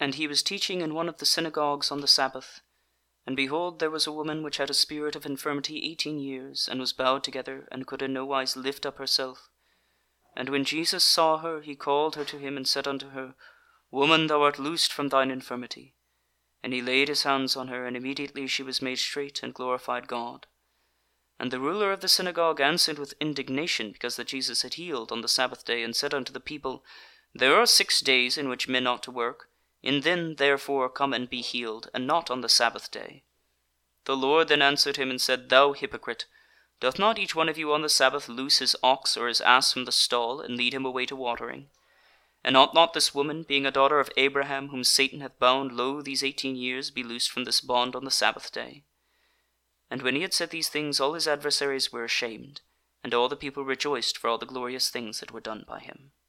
And he was teaching in one of the synagogues on the Sabbath. And behold, there was a woman which had a spirit of infirmity 18 years, and was bowed together, and could in no wise lift up herself. And when Jesus saw her, he called her to him, and said unto her, Woman, thou art loosed from thine infirmity. And he laid his hands on her, and immediately she was made straight, and glorified God. And the ruler of the synagogue answered with indignation, because that Jesus had healed on the Sabbath day, and said unto the people, There are 6 days in which men ought to work. In them therefore come and be healed, and not on the Sabbath day. The Lord then answered him, and said, Thou hypocrite, doth not each one of you on the Sabbath loose his ox or his ass from the stall, and lead him away to watering? And ought not this woman, being a daughter of Abraham, whom Satan hath bound lo these 18 years, be loosed from this bond on the Sabbath day? And when he had said these things, all his adversaries were ashamed, and all the people rejoiced for all the glorious things that were done by him.